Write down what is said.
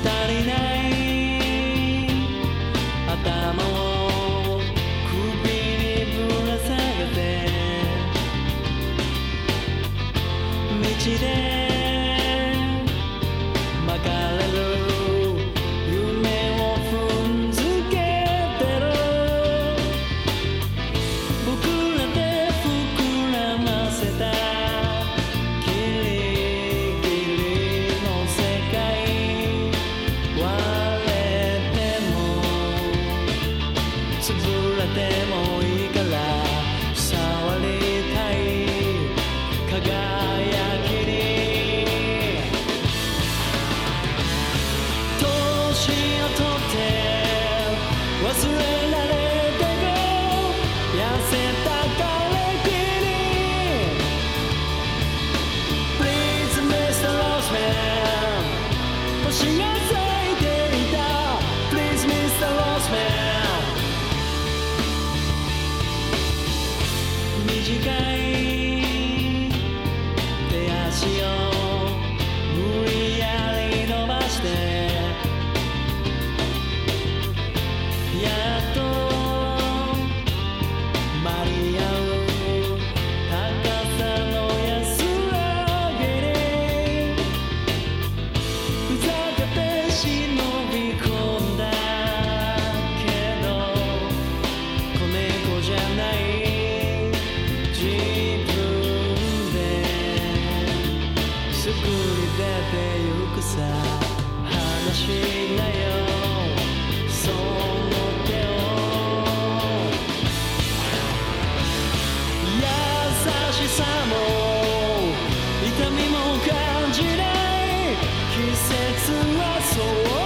足りない頭を首にぶら下げて道で巻かれる夢を踏んづけてる僕らで膨らませたギリギリの世界割れても潰れてもいいから触りたい輝きに年をとって忘れられてく痩せた枯れ木に Please Mr. Roseman 星が咲いていた Please Mr. Roseman 短い手足を無理やり伸ばしてやっと間に合う高さの安らぎにふざけて忍び込んだけど子猫じゃない自分ですぐに出てゆくさ話しなよその手を優しさも痛みも感じない季節はそう